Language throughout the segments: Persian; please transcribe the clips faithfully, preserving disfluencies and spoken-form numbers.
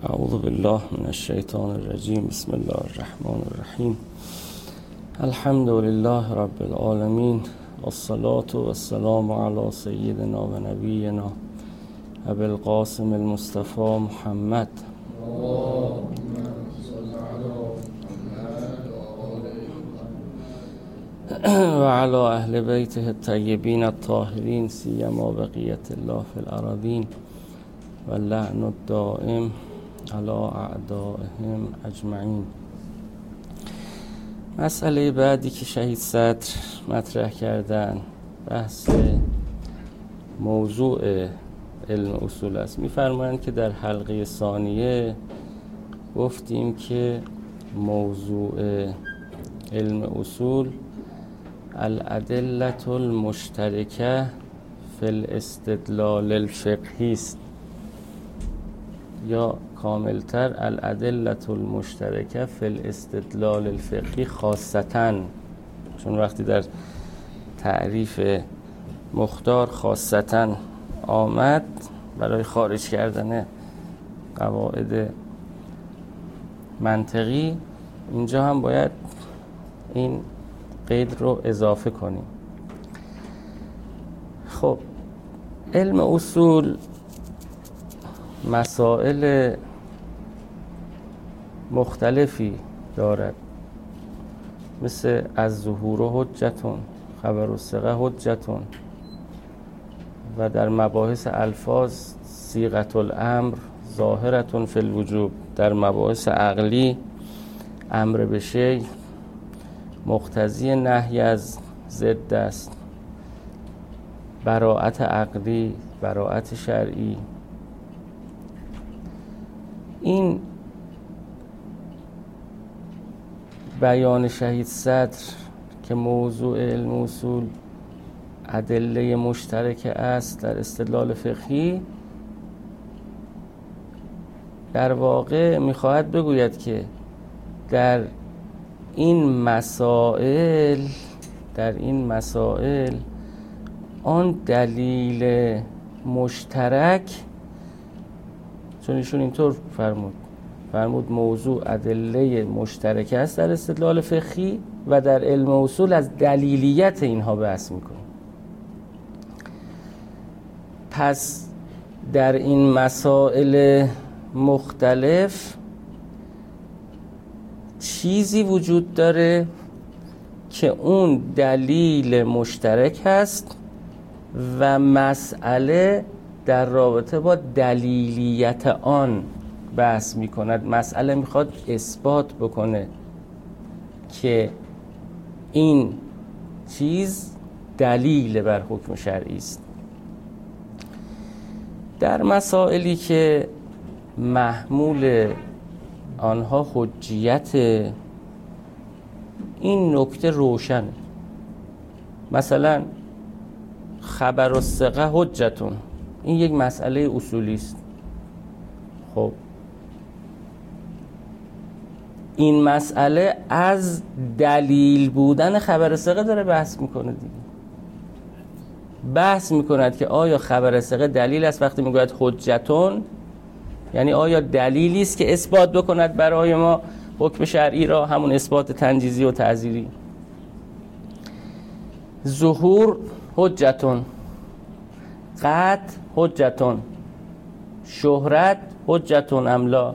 اعوذ بالله من الشیطان الرجیم. بسم الله الرحمن الرحیم. الحمد لله رب العالمین، والصلاة والسلام علی سیدنا و نبینا ابی القاسم المصطفى محمد و علی اهل بیته الطیبین الطاهرین، سیما بقیت الله فی الارضین و اللعن الدائم علی اعدائهم اجمعین. مسئله بعدی که شهید صدر مطرح کردن بحث موضوع علم اصول است. می‌فرمایند که در حلقه ثانیه گفتیم که موضوع علم اصول الادله المشترکه فی الاستدلال الفقهی است، یا کاملتر الادله المشترکه فی الاستدلال الفقهی خاصتاً، چون وقتی در تعریف مختار خاصتاً آمد برای خارج کردن قواعد منطقی، اینجا هم باید این قید رو اضافه کنیم. خب علم اصول مسائل مختلفی دارد، مثل از ظهور حجتون، خبر الثقه حجتون، و در مباحث الفاظ صیغة الامر ظاهرة فی الوجوب، در مباحث عقلی امر به شیء مقتضی نهی از ضد است، براءت عقلی، براءت شرعی. این بیان شهید صدر که موضوع علم اصول ادله مشترکه است در استدلال فقهی، در واقع میخواهد بگوید که در این مسائل در این مسائل آن دلیل مشترک، چون ایشون اینطور فرمود فرمود موضوع ادله مشترک است در استدلال فقهی و در علم اصول از دلیلیت اینها بحث میکنه. پس در این مسائل مختلف چیزی وجود داره که اون دلیل مشترک هست و مسئله در رابطه با دلیلیت آن بحث می کند. مسئله میخواد اثبات بکنه که این چیز دلیل بر حکم شرعی است. در مسائلی که محمول آنها حجیت، این نکته روشنه. مثلا خبر الثقه حجتون، این یک مسئله اصولی است. خب این مسئله از دلیل بودن خبر ثقه داره بحث میکنه دیگه. بحث میکند که آیا خبر ثقه دلیل است. وقتی میگوید حجتون یعنی آیا دلیلی است که اثبات بکند برای ما حکم شرعی را، همون اثبات تنجیزی و تعزیری. ظهور حجتون، قطع حجتون، شهرت حجتون املا.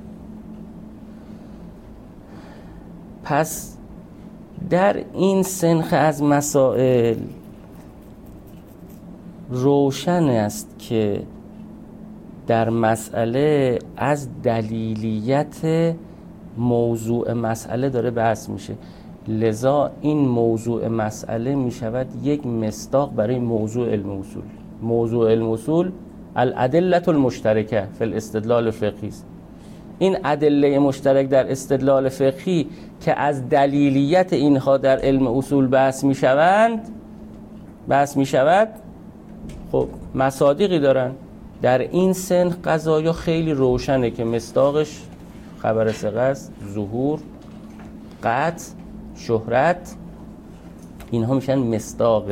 پس در این سنخ از مسائل روشن است که در مسئله از دلیلیت موضوع مسئله داره بحث میشه، لذا این موضوع مسئله میشود یک مصداق برای موضوع علم اصول. موضوع علم اصول الادله المشترکه فی الاستدلال الفقهی است. این ادله مشترک در استدلال فقهی که از دلیلیت اینها در علم اصول بحث میشوند بحث میشود خب مصادیقی دارن. در این سن قضایا خیلی روشنه که مصداقش خبر ثقه است، ظهور، قطع، شهرت، اینها میشن مصداق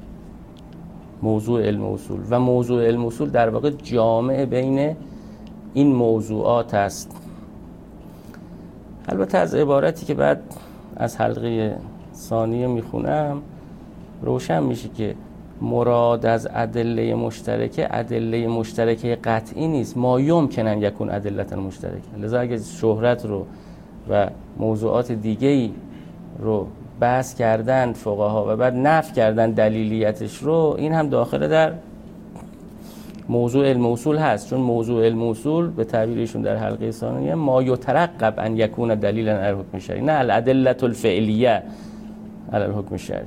موضوع علم اصول. و موضوع علم اصول در واقع جامع بین این موضوعات است. البته از عبارتی که بعد از حلقه ثانیه میخونم روشن میشه که مراد از ادله مشترکه ادله مشترکه قطعی نیست، ما یمکن یکون ادلة مشترکه. لذا اگه شهرت رو و موضوعات دیگه‌ای رو بحث کردن فقها و بعد نفی کردن دلیلیتش رو، این هم داخل در موضوع علم اصول هست، چون موضوع علم اصول به تعبیرشون در حلقه ثانیه ما یترقب ان یکون دلیلا علی الحکم الشرعی، نه الادله الفعلیه علی الحکم الشرعی.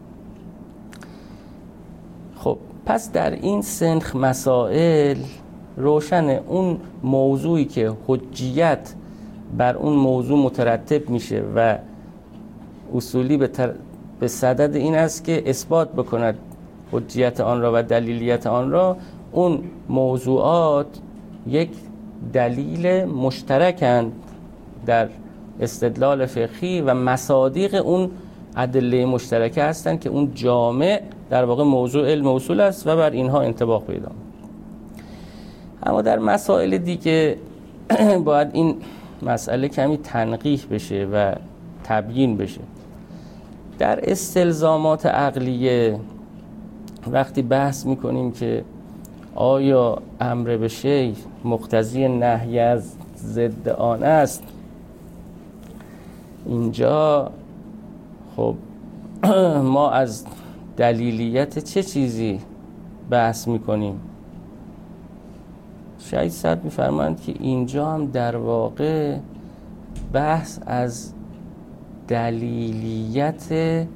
خب پس در این سنخ مسائل روشن اون موضوعی که حجیت بر اون موضوع مترتب میشه و اصولی به, تر... به صدد این است که اثبات بکند حجیت آن را و دلیلیت آن را، اون موضوعات یک دلیل مشترکند در استدلال فقهی و مصادیق اون ادله مشترکه هستند که اون جامع در واقع موضوع علم اصول است و بر اینها انطباق پیدا. اما در مسائل دیگه باید این مسئله کمی تنقیح بشه و تبیین بشه. در استلزامات عقلیه وقتی بحث میکنیم که آیا امر به شیء مقتضی نهی از ضد آن است، اینجا خب ما از دلیلیت چه چیزی بحث میکنیم؟ شاید صد میفرمایند که اینجا هم در واقع بحث از دلیلیت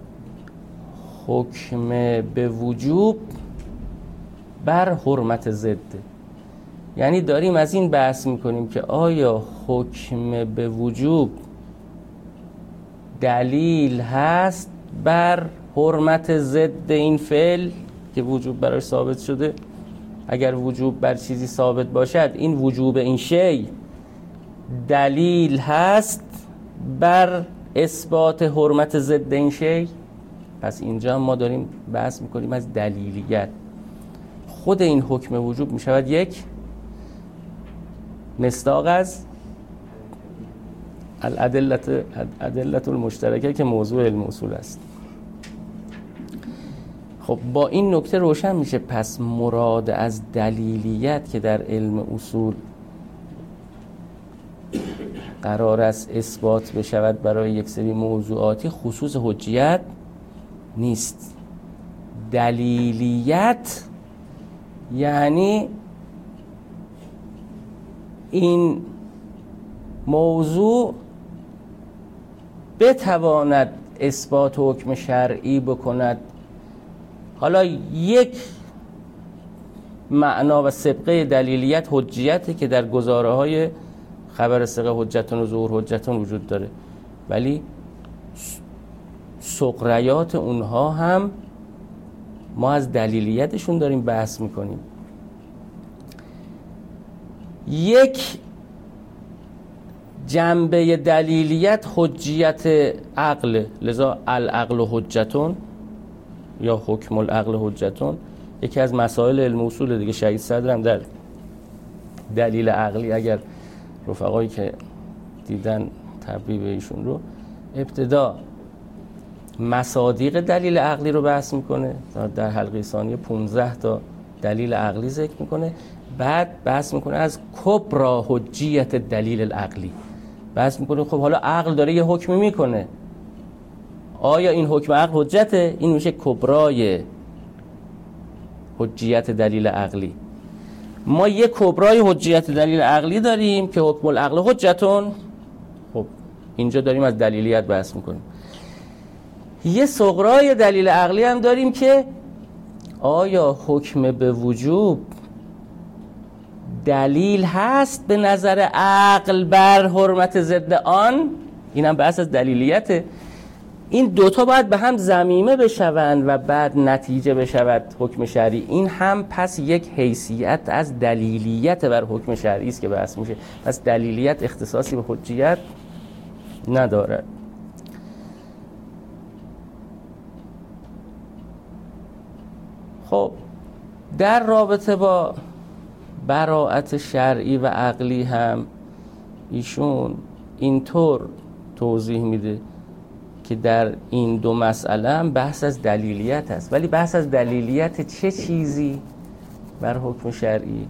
حکم به وجوب بر حرمت ضد. یعنی داریم از این بحث میکنیم که آیا حکم به وجوب دلیل هست بر حرمت ضد این فعل که وجوب براش ثابت شده. اگر وجوب بر چیزی ثابت باشد، این وجوب این شی دلیل هست بر اثبات حرمت ضد این شی. پس اینجا ما داریم بحث میکنیم از دلیلیت. خود این حکم وجوب میشود یک مصداق از الادله الادله المشترکه که موضوع علم اصول است. خب با این نکته روشن میشه پس مراد از دلیلیت که در علم اصول قرار است اثبات بشود برای یک سری موضوعاتی خصوص حجیت نیست. دلیلیت یعنی این موضوع بتواند اثبات حکم شرعی بکند. حالا یک معنا و سبقه دلیلیت حجیته که در گزاره های خبر ثقه حجتون و ظهور حجتون وجود داره، ولی سقریات اونها هم ما از دلیلیتشون داریم بحث میکنیم. یک جنبه دلیلیت حجیت عقل، لذا العقل حجتون یا حکم العقل حجتون یکی از مسائل علم اصول دیگه. شهید صدر هم در دلیل عقلی، اگر رفقایی که دیدن تبریب ایشون رو، ابتدا مصادیق دلیل عقلی رو بحث میکنه، در حلقه ثانیه پانزده تا دلیل عقلی ذکر میکنه، بعد بحث میکنه از کبرا حجیت دلیل العقلی. بحث میکنه خب حالا عقل داره یه حکمی میکنه، آیا این حکم عقل حجته؟ این میشه کبرای حجیت دلیل عقلی. ما یه کبرای حجیت دلیل عقلی داریم که حکم العقل حجتون. خب اینجا داریم از دلیلیت بحث میکنیم. یه صغرای دلیل عقلی هم داریم که آیا حکم به وجوب دلیل هست به نظر عقل بر حرمت ضد آن. این هم بحث از دلیلیته. این دوتا باید به هم ضمیمه بشوند و بعد نتیجه بشود حکم شرعی. این هم پس یک حیثیت از دلیلیت بر حکم شرعی است که بحث میشه. پس دلیلیت اختصاصی به حجیت ندارد. خب در رابطه با براءت شرعی و عقلی هم ایشون اینطور توضیح میده که در این دو مسئله هم بحث از دلیلیت است، ولی بحث از دلیلیت چه چیزی بر حکم شرعی؟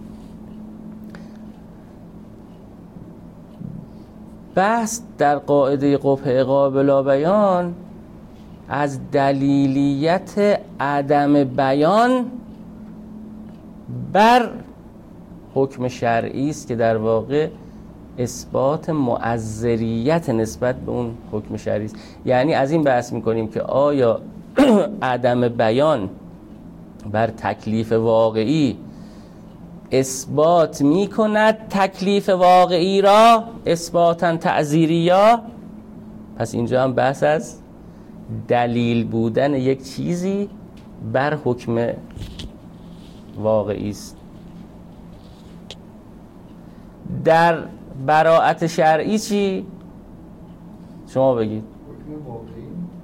بحث در قاعده قبح قابل بیان از دلیلیت عدم بیان بر حکم شرعی است که در واقع اثبات مؤثریت نسبت به اون حکم شرعی است. یعنی از این بحث میکنیم که آیا عدم بیان بر تکلیف واقعی اثبات میکند تکلیف واقعی را اثباتا تعزیریا؟ پس اینجا هم بحث از دلیل بودن یک چیزی بر حکم واقعی است. در براءت شرعی چی؟ شما بگید. حکم واقعی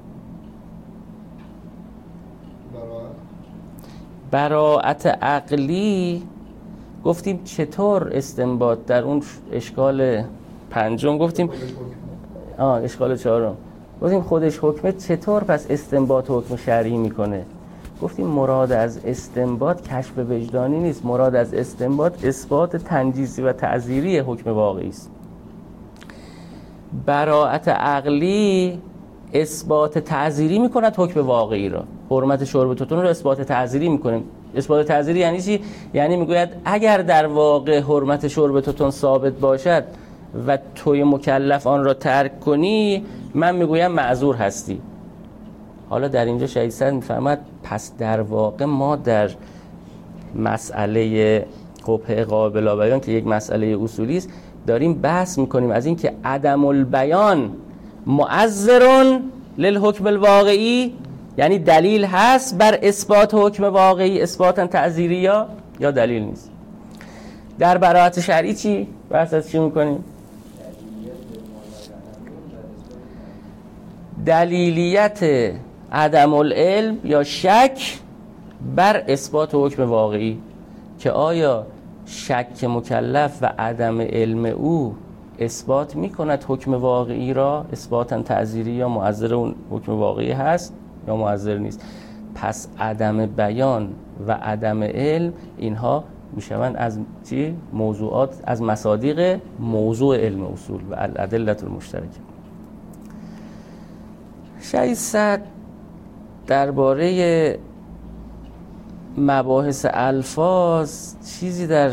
براءت عقلی گفتیم چطور استنباط در اون اشکال پنجم گفتیم آه اشکال چهارم گفتیم خودش حکمه، چطور پس استنباط حکم شرعی میکنه؟ گفتیم مراد از استنباط کشف وجدانی نیست، مراد از استنباط اثبات تنجیزی و تعزیری حکم واقعی است. براءت عقلی اثبات تعزیری میکند حکم واقعی را. حرمت شرب توتون رو اثبات تعزیری میکنیم. اثبات تعزیری یعنی چی؟ یعنی میگوید اگر در واقع حرمت شرب توتون ثابت باشد و توی مکلف آن را ترک کنی، من میگویم معذور هستی. حالا در اینجا شهید صدر میفرماد پس در واقع ما در مسئله قبح قابل بیان که یک مسئله اصولی است داریم بحث میکنیم از این که عدم البیان مؤثر للحکم الواقعی، یعنی دلیل هست بر اثبات حکم واقعی اثباتا تعزیری یا یا دلیل نیست. در براءت شرعی چی؟ بحث از چی میکنیم؟ دلیلیت عدم العلم یا شک بر اثبات حکم واقعی، که آیا شک مکلف و عدم علم او اثبات میکند حکم واقعی را اثباتا تعزیری یا مؤثر اون حکم واقعی هست یا مؤثر نیست. پس عدم بیان و عدم علم اینها میشوند از چی؟ موضوعات از مصادیق موضوع علم اصول و الادله المشترکه. شهید صدر درباره مباحث الفاظ چیزی در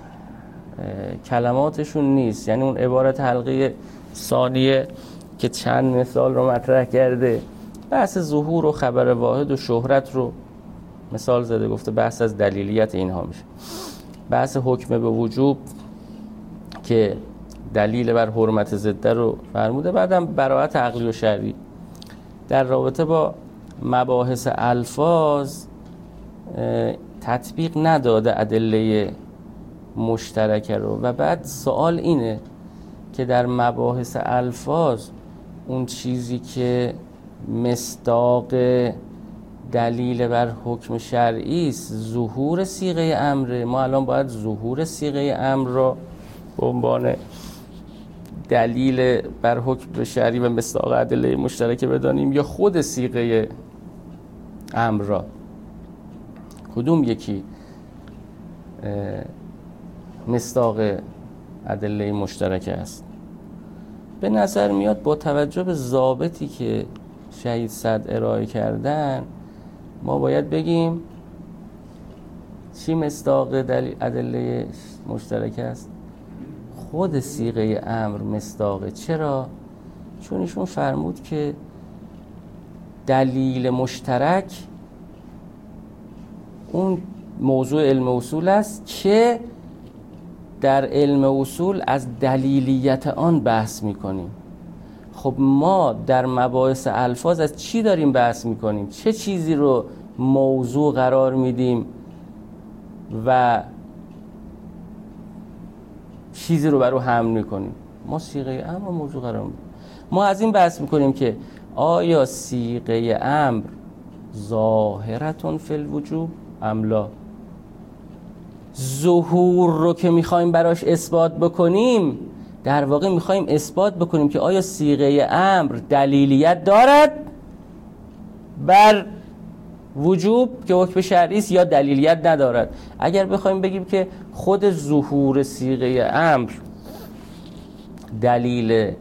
کلماتشون نیست، یعنی اون عبارت حلقه ثانیه که چند مثال رو مطرح کرده، بحث ظهور و خبر واحد و شهرت رو مثال زده، گفته بحث از دلیلیت اینها میشه. بحث حکم به وجوب که دلیل بر حرمت زده رو فرموده، بعدم براءت عقلی و شرعی. در رابطه با مباحث الفاظ تطبیق نداده ادله مشترکه رو، و بعد سوال اینه که در مباحث الفاظ اون چیزی که مصداق دلیل بر حکم شرعی است ظهور صیغه امر. ما الان باید ظهور صیغه امر را به عنوان دلیل بر حکم شرعی و مصداق ادله مشترکه بدانیم یا خود صیغه امر را؟ کدوم یکی مصداق ادله مشترکه است؟ به نظر میاد با توجه به ضابطی که شهید صدر ارائه کردن ما باید بگیم چی مصداق دلیل ادله مشترکه است؟ خود صیغه امر مصداقه. چرا؟ چون ایشون فرمود که دلیل مشترک اون موضوع علم اصول است که در علم اصول از دلیلیت آن بحث میکنیم. خب ما در مباحث الفاظ از چی داریم بحث میکنیم؟ چه چیزی رو موضوع قرار میدیم و چیزی رو برای حمل میکنیم؟ ما صیغه امر موضوع قرار میدیم. ما از این بحث میکنیم که آیا صیغه امر ظاهرتون فی الوجوب ام لا؟ ظهور رو که میخوایم براش اثبات بکنیم، در واقع میخوایم اثبات بکنیم که آیا صیغه امر دلیلیت دارد بر وجوب که حکم شرعی است یا دلیلیت ندارد. اگر بخوایم بگیم که خود ظهور صیغه امر دلیل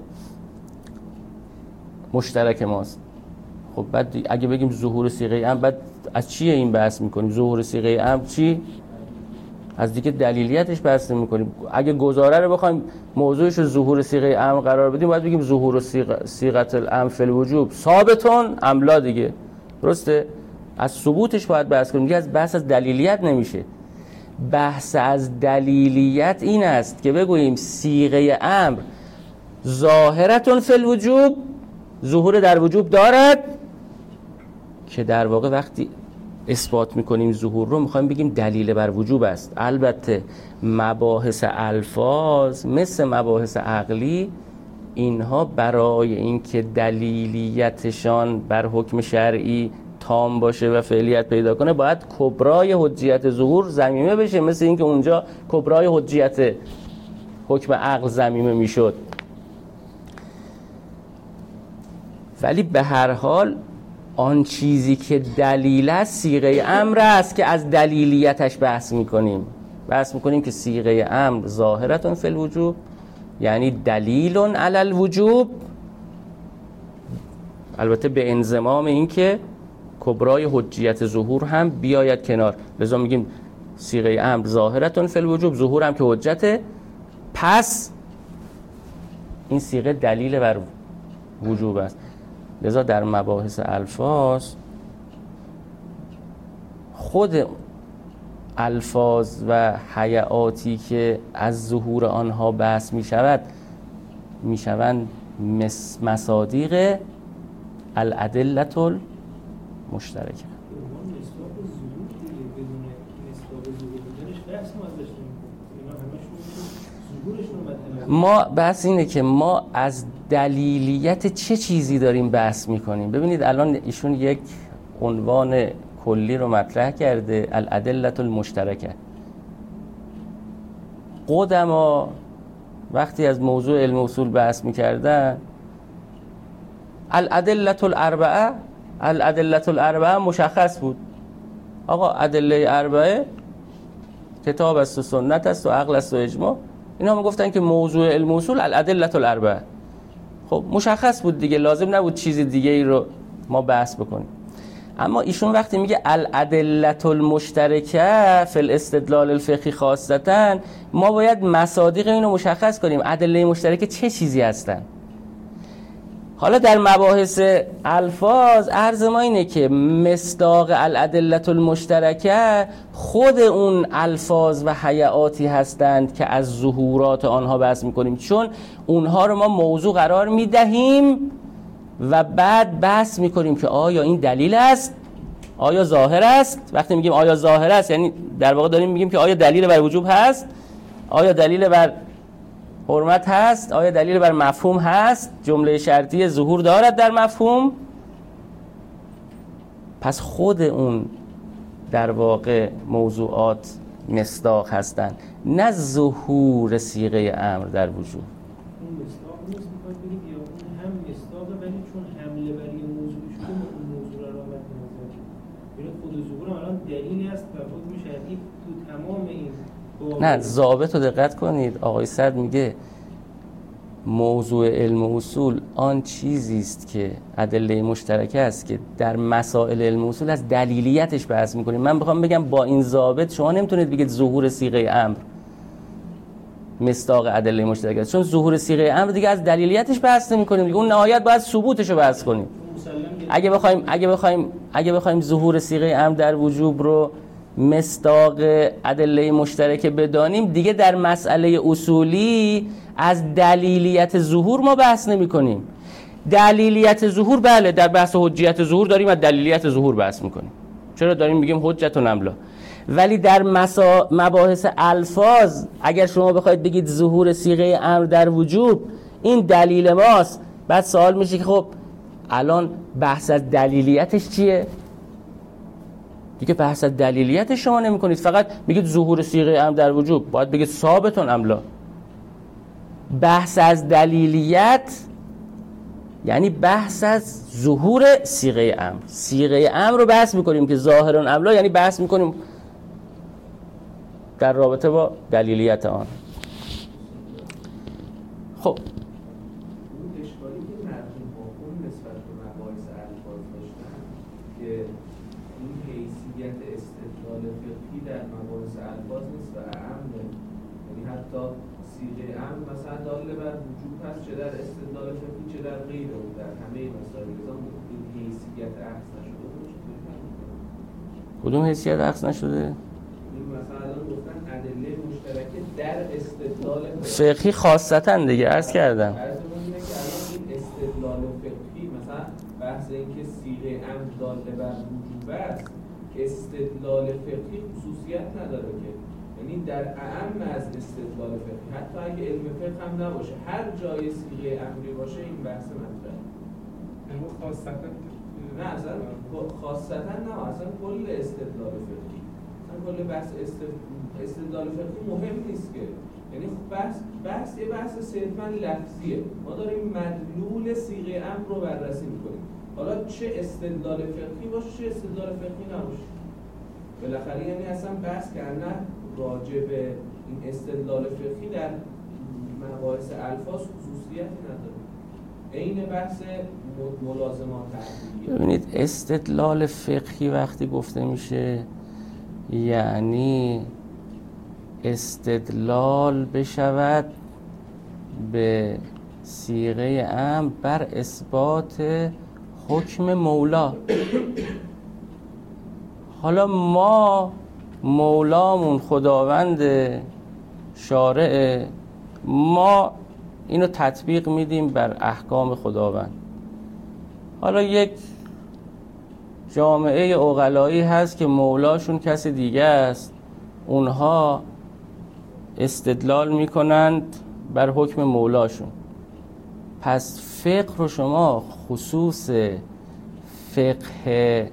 مشترک ماست، خب بعد اگه بگیم ظهور صیغه امر، بعد از چیه این بحث میکنیم؟ ظهور صیغه امر چی؟ از دیگه دلیلیتش بحث نمی‌کنیم. اگه گزاره رو بخوایم موضوعش رو ظهور صیغه امر قرار بدیم، باید بگیم ظهور صیغه الامر فی الوجوب ثابتون املا دیگه، درسته؟ از ثبوتش باید بحث کنیم، دیگه از بحث از دلیلیت نمیشه. بحث از دلیلیت این است که بگوییم صیغه امر ظاهرتون فی الوجوب، ظهور در وجوب دارد، که در واقع وقتی اثبات میکنیم ظهور رو میخوایم بگیم دلیل بر وجوب است. البته مباحث الفاظ مثل مباحث عقلی، اینها برای اینکه دلیلیتشان بر حکم شرعی تام باشه و فعلیت پیدا کنه، باید کبرای حجیت ظهور ضمیمه بشه، مثل اینکه اونجا کبرای حجیت حکم عقل ضمیمه میشد. ولی به هر حال آن چیزی که دلیل است صیغه امر است که از دلیلیتش بحث میکنیم. بحث میکنیم که صیغه امر ظاهرتون فی الوجوب، یعنی دلیل علی الوجوب، البته به انضمام این که کبرای حجیت ظهور هم بیاید کنار. لذا میگیم صیغه امر ظاهرتون فی الوجوب، ظهور هم که حجته، پس این صیغه دلیل بر وجوب است. لذا در مباحث الفاظ خود الفاظ و هیئاتی که از ظهور آنها بحث می شود می شوند مس مصادیق الادلة المشترکه. ما بحث اینه که ما از دلیلیت چه چیزی داریم بحث میکنیم. ببینید الان ایشون یک عنوان کلی رو مطرح کرده، الادلة المشترکه. قدما وقتی از موضوع علم اصول بحث میکردن، الادلة الاربعه الادلة الاربعه مشخص بود. آقا ادله اربعه کتاب است و سنت است و عقل است و اجماع، اینا هم گفتن که موضوع علم اصول الادله الاربعه. خب مشخص بود دیگه، لازم نبود چیز دیگه ای رو ما بحث بکنیم. اما ایشون وقتی میگه الادله المشترکه فی الاستدلال الفقهی خاصتا، ما باید مصادیق اینو مشخص کنیم، ادله مشترکه چه چیزی هستن. حالا در مباحث الفاظ عرض ما اینه که مصداق الادله المشترکه خود اون الفاظ و هیئاتی هستند که از ظهورات آنها بحث میکنیم، چون اونها رو ما موضوع قرار میدهیم و بعد بحث میکنیم که آیا این دلیل است، آیا ظاهر است. وقتی میگیم آیا ظاهر است، یعنی در واقع داریم میگیم که آیا دلیل بر وجوب هست، آیا دلیل بر حرمت هست، آیا دلیل بر مفهوم هست، جمله شرطی ظهور دارد در مفهوم. پس خود اون در واقع موضوعات مصداق هستند، نه ظهور صیغه امر در وجود. اون مصداق نیست، میخواد بگید یا اون هم مصداقه ولی چون حمله بر یه موضوع شده اون موضوع را مد نظر ببینید خود ظهور الان دلیلی است بر حکم شرعی تو تمام این. نه، ضابط رو دقت کنید. آقای صدر میگه موضوع علم اصول آن چیزی است که ادله مشترکه است که در مسائل علم اصول از دلیلیتش بحث میکنیم. من بخوام بگم با این ضابط شما نمیتونید بگید ظهور صیغه امر مصداق ادله مشترکه است، چون ظهور صیغه امر دیگه از دلیلیتش بحث نمیکنیم دیگه، اون نهایت باید ثبوتش رو بحث کنیم. اگه بخوایم اگه بخوایم اگه بخوایم ظهور صیغه امر در وجوب رو مصداق ادله مشترکه بدانیم، دیگه در مسئله اصولی از دلیلیت ظهور ما بحث نمی کنیم. دلیلیت ظهور بله، در بحث حجیت ظهور داریم از دلیلیت ظهور بحث میکنیم، چرا داریم میگیم حجت و نملا. ولی در مسا... مباحث الفاظ اگر شما بخواید بگید ظهور صیغه امر در وجوب این دلیل ماست، بعد سوال میشه که خب الان بحث از دلیلیتش چیه؟ دیگه بحث از دلیلیت شما نمی کنید، فقط میگید ظهور صیغه امر در وجوب، باید بگید ثابتون املا. بحث از دلیلیت یعنی بحث از ظهور صیغه امر. صیغه امر رو بحث میکنیم که ظاهرون املا، یعنی بحث میکنیم در رابطه با دلیلیت آن. خب اون اشکالی که مرجع حاکم نسبت به مباحث الفاظ داشتن که این حیثیت استدلال فقهی در مباحث الفاظ نیست و اعمه، یعنی حتی صیغه امر مثلا دال بر وجوب هست چه در استدلال فقهی چه در غیر اون، در همه مسائل این حیثیت عکس نشده. کدوم حیثیت عکس نشده؟ مثلا گفتن ادله مشترکه در استدلال فقهی خاصتا دیگه عرض کردم. عرض اینه که الان این استدلال فقهی مثلا بحث اینکه صیغه امر داله بر وجوب است، استدلال فقهی خصوصیت نداره که، یعنی در اعم از استدلال فقهی حتی اگه علم فقه هم نباشه هر جای صیغه امری باشه این بحث مطرحه. یعنی خاصتا نه اصلا خاصتا نه اصلا کل استدلال فقهی، کل بحث استدلال فقهی مهم نیست که، یعنی بحث بحث یه بحث صرفاً لفظیه. ما داریم مدلول صیغه امر رو بررسی می‌کنیم، حالا چه استدلال فقهی باشه چه استدلال فقهی نباشه، بالاخره یعنی اصلا بحث کردن راجع به این استدلال فقهی در مباحث الفاظ خصوصیتی نداره. عین بحث ملازمات تعبیریه. ببینید استدلال فقهی وقتی گفته میشه یعنی استدلال بشود به صیغه امر بر اثبات حکم مولا. حالا ما مولامون خداوند شارع، ما اینو تطبیق میدیم بر احکام خداوند. حالا یک جامعه عقلایی هست که مولاشون کسی دیگه است، اونها استدلال میکنند بر حکم مولاشون. پس فقه رو شما خصوص فقه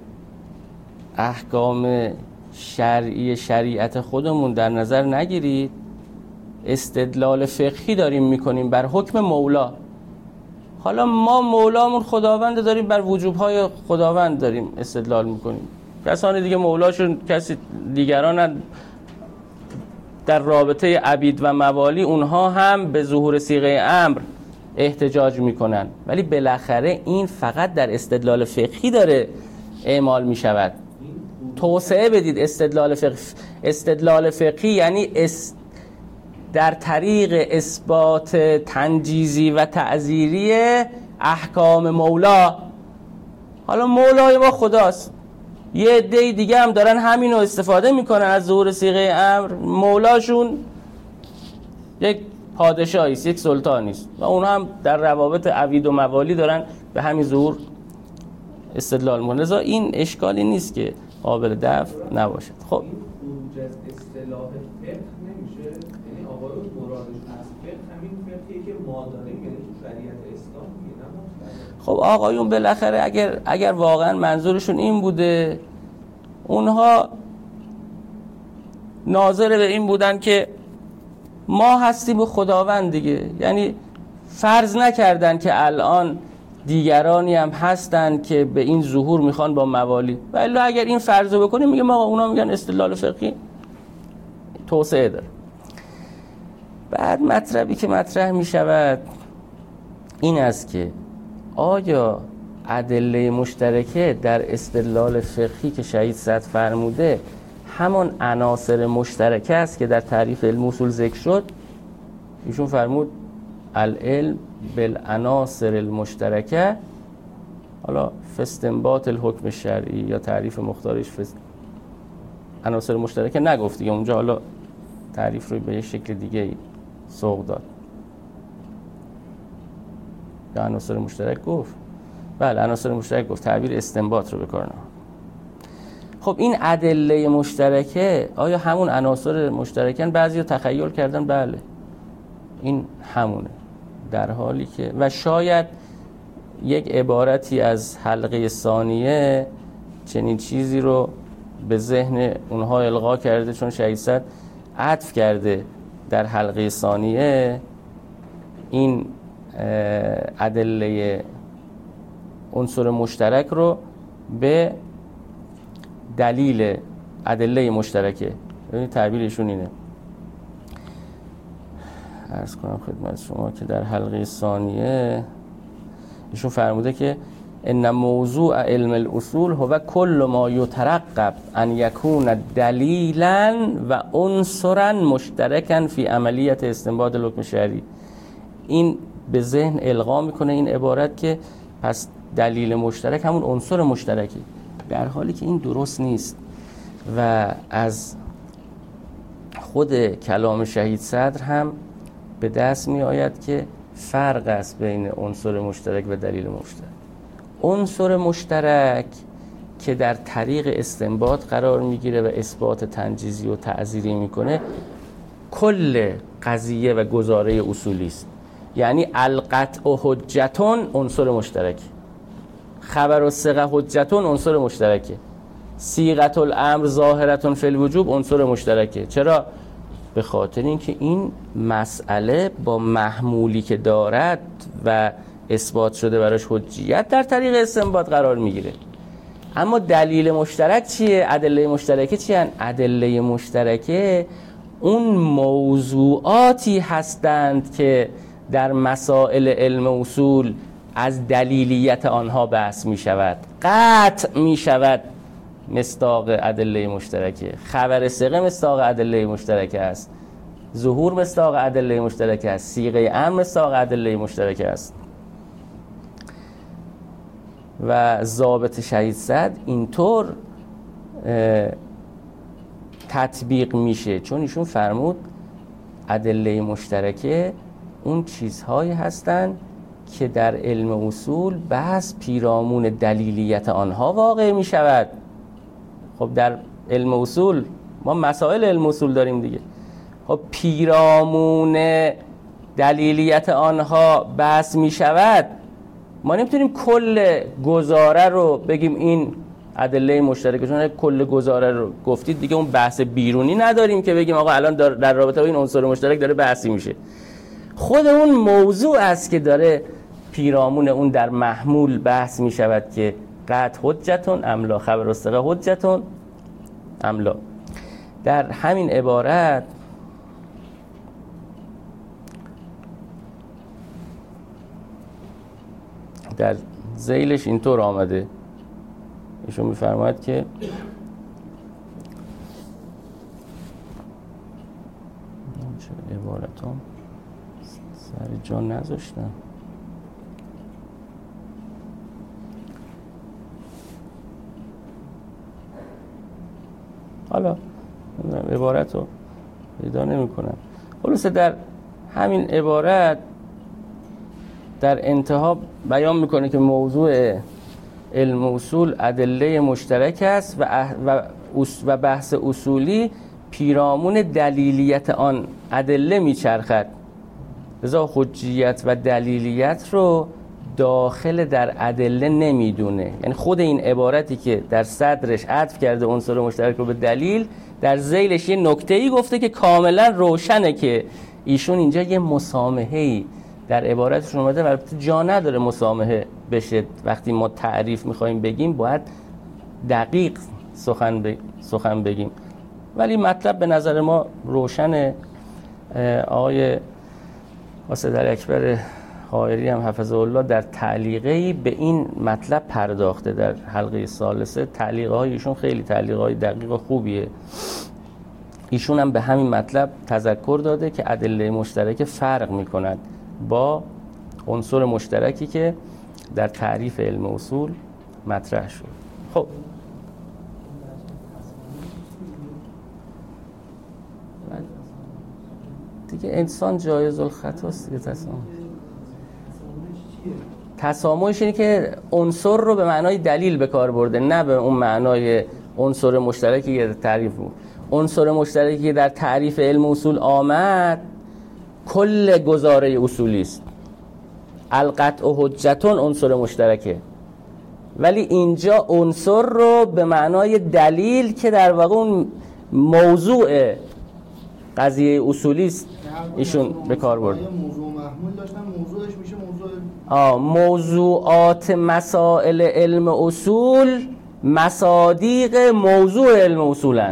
احکام شرعی شریعت خودمون در نظر نگیرید، استدلال فقهی داریم میکنیم بر حکم مولا. حالا ما مولامون خداوند داریم، بر وجوبهای خداوند داریم استدلال میکنیم. کسانی دیگه مولاشون کسی دیگران در رابطه عبید و موالی، اونها هم به ظهور صیغه امر احتجاج میکنن، ولی بالاخره این فقط در استدلال فقهی داره اعمال میشود. توسعه بدید استدلال فقهی. استدلال فقهی یعنی است در طریق اثبات تنجیزی و تعزیری احکام مولا. حالا مولای ما خداست، یه عده دیگه هم دارن همینو استفاده میکنن از ظهور صیغه امر. مولاشون یک پادشاهی است، یک سلطانی است و اون هم در روابط عبید و موالی دارن به همین ظهور استدلال میکنن. لذا این اشکالی نیست که قابل دفع نباشد. خب این خروج از اصطلاح فقه نمیشه، یعنی آقایون مرادش از فقه همین فقهی که ما داریم، یعنی شریعت اسلام میگه. خب آقایون بالاخره اگر اگر واقعا منظورشون این بوده، اونها ناظر به این بودن که ما هستیم و خداوند دیگه، یعنی فرض نکردن که الان دیگرانی هم هستن که به این ظهور میخوان با موالی. ولی اگر این فرض رو بکنیم میگه ما اونا میگن استدلال فقهی توسعه داره. بعد مطلبی که مطرح میشود این است که آیا ادله مشترکه در استدلال فقهی که شهید صدر فرموده همان عناصر مشترکه است که در تعریف علم اصول ذکر شد؟ ایشون فرمود العلم بالعناصر المشترکه، حالا فاستنباط الحکم شرعی یا تعریف مختارش فست... عناصر مشترکه نگفت دیگه اونجا، حالا تعریف رو به یه شکل دیگه سوق داد. یا عناصر مشترک گفت؟ بله عناصر مشترک گفت، تعبیر استنباط رو بکارن. خب این ادله مشترکه آیا همون عناصر مشترکن؟ بعضی رو تخیل کردن بله این همونه، در حالی که و شاید یک عبارتی از حلقه ثانیه چنین چیزی رو به ذهن اونها القا کرده، چون شهید صدر عطف کرده در حلقه ثانیه این ادله عنصر مشترک رو به دلیل ادله مشترکه. ببینید تعبیرشون اینه، عرض کنم خدمت شما که در حلقه ثانیه ایشون فرموده که ان موضوع علم الاصول هو کل ما یترقب ان یکون دلیلا و عنصرا مشترکا فی عملیت استنباط الحکم شرعی. این به ذهن القا میکنه این عبارت که پس دلیل مشترک همون عنصر مشترکی، در حالی که این درست نیست و از خود کلام شهید صدر هم به دست می آید که فرق است بین عنصر مشترک و دلیل مشترک. عنصر مشترک که در طریق استنباط قرار میگیره و اثبات تنجیزی و تعزیری میکنه کل قضیه و گزاره اصولی است. یعنی القطع حجتون عنصر مشترک، خبر الثقه حجتون عنصر مشترکه، صیغه الامر ظاهرتون فی الوجوب عنصر مشترکه. چرا؟ به خاطر اینکه این مسئله با محمولی که دارد و اثبات شده براش حجیت در طریق استنباط قرار میگیره. اما دلیل مشترک چیه؟ ادله مشترکه چیه؟ ادله مشترکه اون موضوعاتی هستند که در مسائل علم اصول از دلیلیت آنها بحث می شود، قطع می شود مصداق ادله مشترکه، خبر ثقه مصداق ادله مشترکه است، ظهور مصداق ادله مشترکه است، صیغه امر مصداق ادله مشترکه است. و ضابط شهید صدر اینطور تطبیق میشه، چون ایشون فرمود ادله مشترکه اون چیزهایی هستند که در علم اصول بحث پیرامون دلیلیت آنها واقع می شود. خب در علم اصول ما مسائل علم اصول داریم دیگه، خب پیرامون دلیلیت آنها بحث می شود. ما نمیتونیم کل گزاره رو بگیم این ادله مشترکه، چون کل گزاره رو گفتید دیگه اون بحث بیرونی نداریم که بگیم آقا الان در رابطه با این عنصر مشترک داره بحثی میشه. خود اون موضوع است که داره پیرامون اون در محمول بحث می شود که قطع حجتون املا، خبر الثقه حجتون املا. در همین عبارت در ذیلش اینطور آمده، ایشون می‌فرماید که چه عبارتام سر جا نذاشتم. حالا عبارت رو پیدا نمی کنم. خلاصه در همین عبارت در انتها بیان میکنه که موضوع علم اصول ادله مشترک است و و بحث اصولی پیرامون دلیلیت آن ادله میچرخد. لذا حجیت و دلیلیت رو داخل در ادله نمیدونه. یعنی خود این عبارتی که در صدرش عطف کرده عنصر مشترک رو به دلیل، در ذیلش یه نکته‌ای گفته که کاملا روشنه که ایشون اینجا یه مسامحه‌ای در عبارتشون اومده و البته جا نداره مسامحه بشه. وقتی ما تعریف می‌خوایم بگیم باید دقیق سخن ب... سخن بگیم، ولی مطلب به نظر ما روشنه. آقای اسدعلی اکبر حائری هم حفظه الله در تعلیقی به این مطلب پرداخته. در حلقه ثالثه تعلیقه های ایشون خیلی تعلیقه های دقیق و خوبیه. ایشون هم به همین مطلب تذکر داده که ادله مشترک فرق می‌کند با عنصر مشترکی که در تعریف علم اصول مطرح شد. خب دیگه انسان جایز الخطاست دیگه. تسامح تسامحش اینه که عنصر رو به معنای دلیل به کار برده، نه به اون معنای عنصر مشترکی که در تعریف بود. عنصر مشترکی که در تعریف علم اصول آمد کل گزاره اصولی است. القطع حجتون عنصر مشترکه، ولی اینجا عنصر رو به معنای دلیل که در واقع اون موضوع قضیه اصولی است ایشون به کار برد. موضوع محمول داشتن، موضوعش میشه موضوع آه موضوعات مسائل علم اصول مصادیق موضوع علم اصولن،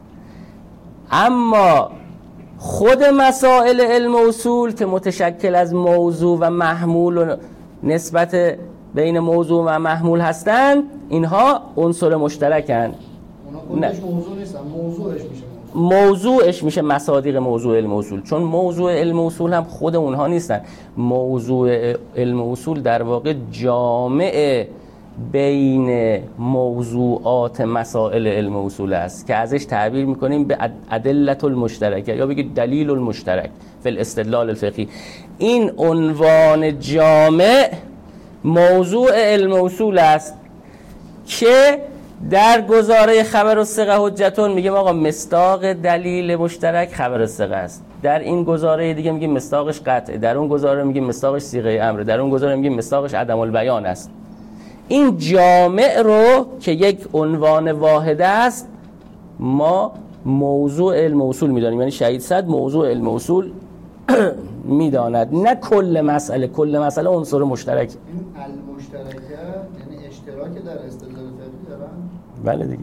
اما خود مسائل علم اصول که متشکل از موضوع و محمول و نسبت بین موضوع و محمول هستند، اینها عنصر مشترکن. اونا خودش موضوع نیستن، موضوعش میشه موضوعش میشه مصادیق موضوع علم اصول، چون موضوع علم اصول هم خود اونها نیستن. موضوع علم اصول در واقع جامع بین موضوعات مسائل علم اصول است که ازش تعبیر میکنیم به ادلة المشترکه یا بگید دلیل المشترک فی الاستدلال الفقهی. این عنوان جامع موضوع علم اصول است که در گزاره خبر الثقه حجتون میگیم آقا مصداق دلیل مشترک خبر الثقه است، در این گزاره دیگه میگیم مصداقش قطعه، در اون گزاره میگیم مصداقش صیغه امر، در اون گزاره میگیم مصداقش عدم البیان است. این جامع رو که یک عنوان واحد است ما موضوع علم اصول میدانیم، یعنی شهید صد موضوع علم اصول میداند، نه کل مسئله. کل مسئله عنصر مشترک. این المشترکه یعنی اشتراک در استدلال فقهی دارن؟ بله دیگه.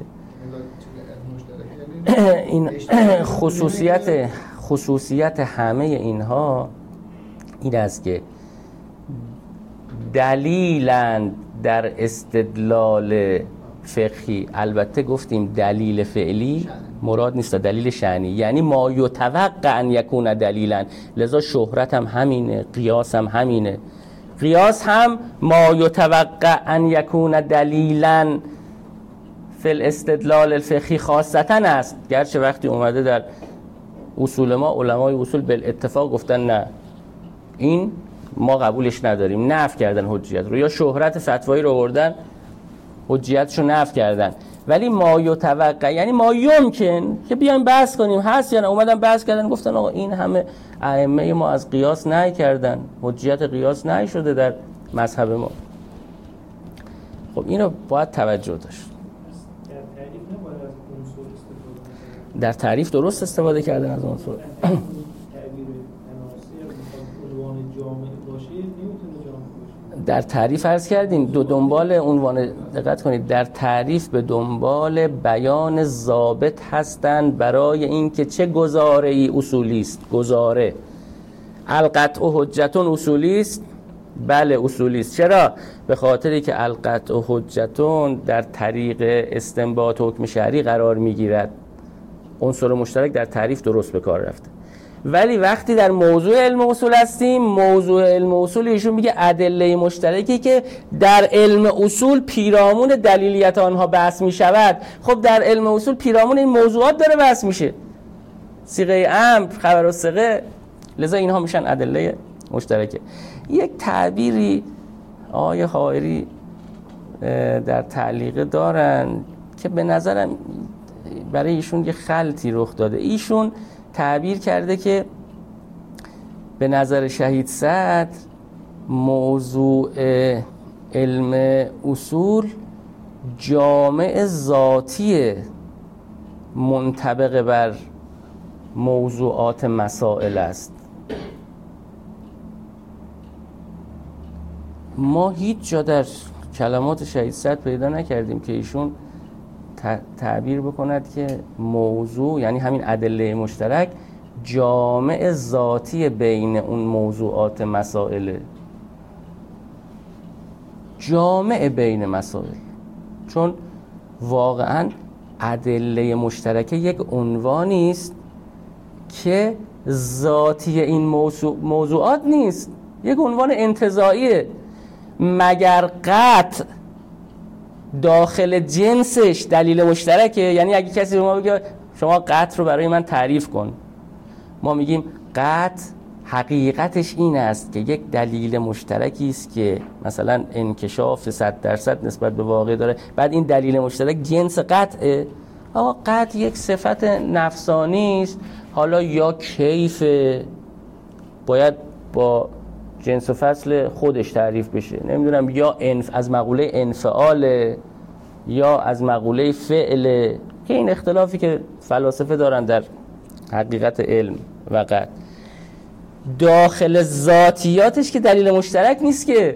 این خصوصیت خصوصیت همه اینها این است که دلیلند در استدلال فقهی. البته گفتیم دلیل فعلی مراد نیست، دلیل شأنی، یعنی ما یتوقع ان یکون دلیلا. لذا شهرت هم همینه، قیاس هم همینه. قیاس هم ما یتوقع ان یکون دلیلا فی الاستدلال الفقهی خاصتا است، گرچه وقتی اومده در اصول ما علمای اصول بالاتفاق گفتن نه این ما قبولش نداریم، نفی کردن حجیت رو، یا شهرت فتوایی رو آوردن حجیتش رو نفی کردن. ولی ما یتوقع یعنی ما یمکن که بیایم بحث کنیم هست یا نه. اومدن بحث کردن گفتن آقا این همه ائمه ما از قیاس نهی کردن، حجیت قیاس نهی شده در مذهب ما. خب اینو باید توجه داشت. در تعریف درست استفاده کردن از عنصر. در تعریف عرض کردیم دو دنبال عنوان، دقت کنید، در تعریف به دنبال بیان ضابط هستند برای اینکه چه گزاره ای اصولی است. گزاره القطع حجتون اصولی است؟ بله اصولی است. چرا؟ به خاطری که القطع حجتون در طریق استنباط حکم شرعی قرار میگیرد. عنصر مشترک در تعریف درست به کار رفته. ولی وقتی در موضوع علم اصول هستیم، موضوع علم اصول ایشون میگه ادله مشترکی که در علم اصول پیرامون دلیلیت آنها بحث میشود. خب در علم اصول پیرامون این موضوعات داره بحث میشه، صیغه امر، خبر الثقه، لذا اینها میشن ادله مشترکه. یک تعبیری آقای حائری در تعلیق دارن که به نظرم برای ایشون یه خلطی رخ داده. ایشون تعبیر کرده که به نظر شهید صدر موضوع علم اصول جامع ذاتی منطبق بر موضوعات مسائل است. ما هیچ جا در کلمات شهید صدر پیدا نکردیم که ایشون تعبیر بکند که موضوع یعنی همین ادله مشترک جامع ذاتی بین اون موضوعات مسائل، جامع بین مسائل. چون واقعا ادله مشترک یک عنوانی است که ذاتی این موضوع موضوعات نیست، یک عنوان انتزاعیه. مگر قطع داخل جنسش دلیل مشترکه؟ یعنی اگه کسی به ما بگه شما قطع رو برای من تعریف کن، ما میگیم قطع حقیقتش این است که یک دلیل مشترکی است که مثلا انکشاف صد درصد نسبت به واقع داره، بعد این دلیل مشترک جنس قطعه. آقا قطع یک صفت نفسانی است، حالا یا کیف باید با جنس و فصل خودش تعریف بشه، نمیدونم یا انف از مقوله انفعال یا از مقوله فعل، که این اختلافی که فلاسفه دارن در حقیقت علم و قد. داخل ذاتیاتش که دلیل مشترک نیست که.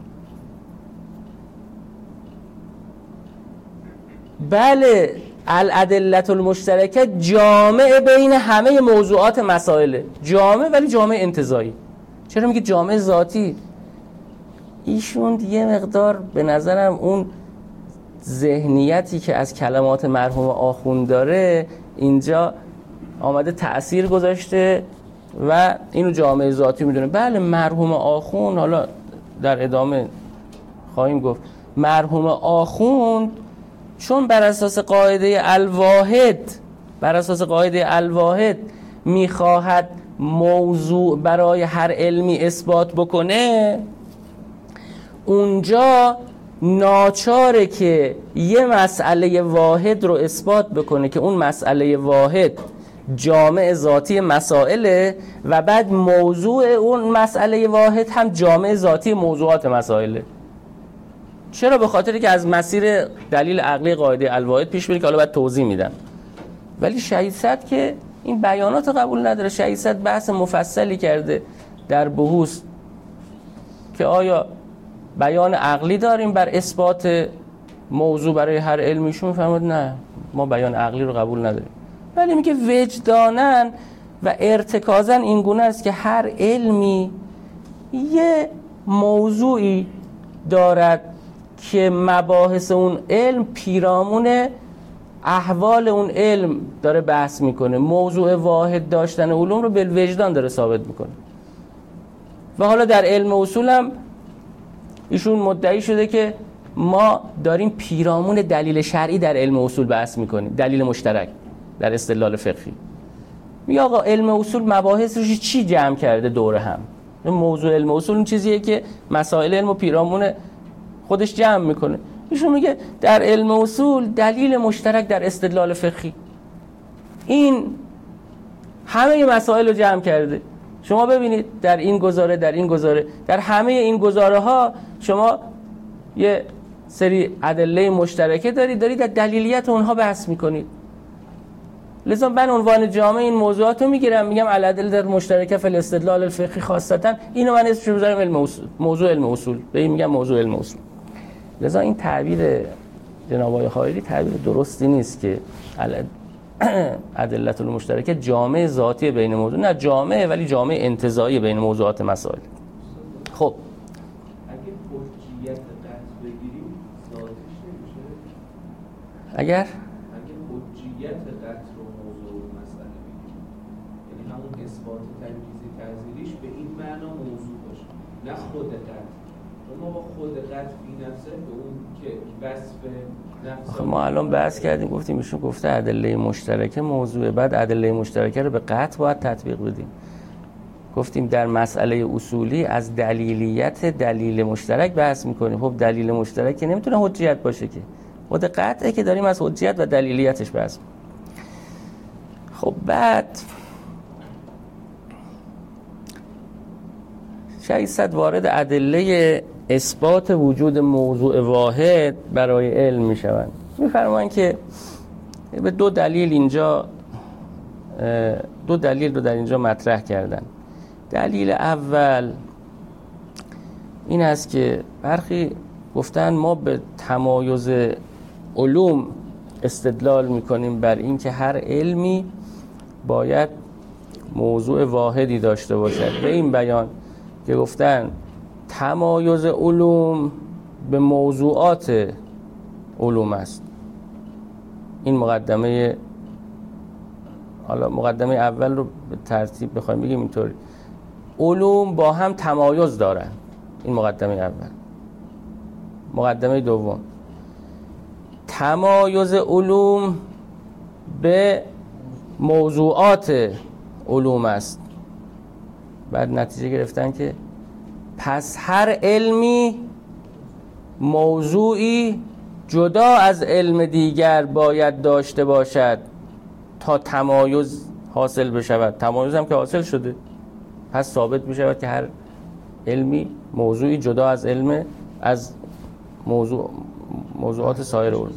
بله الادله المشترکه جامع بین همه موضوعات مسائله، جامع ولی جامع انتزاعی. چرا میگه جامع ذاتی؟ ایشون یه مقدار به نظرم اون ذهنیتی که از کلمات مرحوم آخوند داره اینجا آمده تأثیر گذاشته و اینو جامع ذاتی میدونه. بله مرحوم آخوند، حالا در ادامه خواهیم گفت، مرحوم آخوند چون بر اساس قاعده الواحد بر اساس قاعده الواحد میخواهد موضوع برای هر علمی اثبات بکنه، اونجا ناچاره که یه مسئله واحد رو اثبات بکنه که اون مسئله واحد جامع ذاتی مسائله و بعد موضوع اون مسئله واحد هم جامع ذاتی موضوعات مسائله. چرا؟ به خاطری که از مسیر دلیل عقلی قاعده الواحد پیش بری که حالا باید توضیح میدم. ولی شهید صدر که این بیانات قبول نداره. شهید صدر بحث مفصلی کرده در بحوث که آیا بیان عقلی داریم بر اثبات موضوع برای هر علمیشون، فرمود نه ما بیان عقلی رو قبول نداریم. ولی میگه وجدانن و ارتکازن این گونه است که هر علمی یه موضوعی دارد که مباحث اون علم پیرامون احوال اون علم داره بحث میکنه. موضوع واحد داشتن علوم رو بالوجدان داره ثابت میکنه. و حالا در علم اصول هم ایشون مدعی شده که ما داریم پیرامون دلیل شرعی در علم اصول بحث میکنیم، دلیل مشترک در استدلال فقهی. میگه آقا علم اصول مباحث رو چی جمع کرده دوره هم؟ موضوع علم اصول این چیزیه که مسائل علم و پیرامون خودش جمع میکنه. ایشون میگه در علم اصول دلیل مشترک در استدلال فقهی این همه مسائل رو جمع کرده. شما ببینید در این گزاره در این گزاره در همه این گزاره ها شما یه سری ادله مشترکه دارید دارید در دلیلیت اونها بحث میکنید. لذا من عنوان جامع این موضوعات رو میگیرم، میگم الادله مشترکه فی الاستدلال الفقهی خاصتا، اینو من اسمش میذارم علم اصول، موضوع علم اصول، به این میگم موضوع علم اصول. لذا این تعبیر جناب آقای خایری تعبیر درستی نیست که ادله المشترکه جامع ذاتی بین موضوع، نه جامع ولی جامع انتزاعی بین موضوعات مسائل. خب اگه حجیت قطع بگیریم ذاتیش نمیشه؟ اگر اگه حجیت قطع رو موضوع مسئله بگیریم، یعنی همون اثبات تنجیزی تعزیریش به این معنا موضوع باشه، نه خود قطع. ما با خود قطع بی نفسه به اون که وصف نفس. ما الان بحث کردیم گفتیم ایشون گفته ادله مشترکه موضوعه، بعد ادله مشترکه رو به قطع باید تطبیق بدیم. گفتیم در مسئله اصولی از دلیلیت دلیل مشترک بحث میکنیم. خب دلیل مشترک که نمیتونه حجیت باشه که، خود قطعه که داریم از حجیت و دلیلیتش بحث میکنیم. خب بعد شهید صدر وارد ادله اثبات وجود موضوع واحد برای علم میشوند. میفرمایند که به دو دلیل اینجا دو دلیل رو در اینجا مطرح کردن. دلیل اول این است که برخی گفتن ما به تمایز علوم استدلال میکنیم بر این که هر علمی باید موضوع واحدی داشته باشد. به این بیان که گفتن تمایز علوم به موضوعات علوم است. این مقدمه، حالا مقدمه اول رو به ترتیب بخوایم بگیم اینطوری، علوم با هم تمایز دارن. این مقدمه اول. مقدمه دوم، تمایز علوم به موضوعات علوم است. بعد نتیجه گرفتن که پس هر علمی موضوعی جدا از علم دیگر باید داشته باشد تا تمایز حاصل بشود. تمایز هم که حاصل شده، پس ثابت می شود که هر علمی موضوعی جدا از علم از موضوع موضوعات سایر علوم.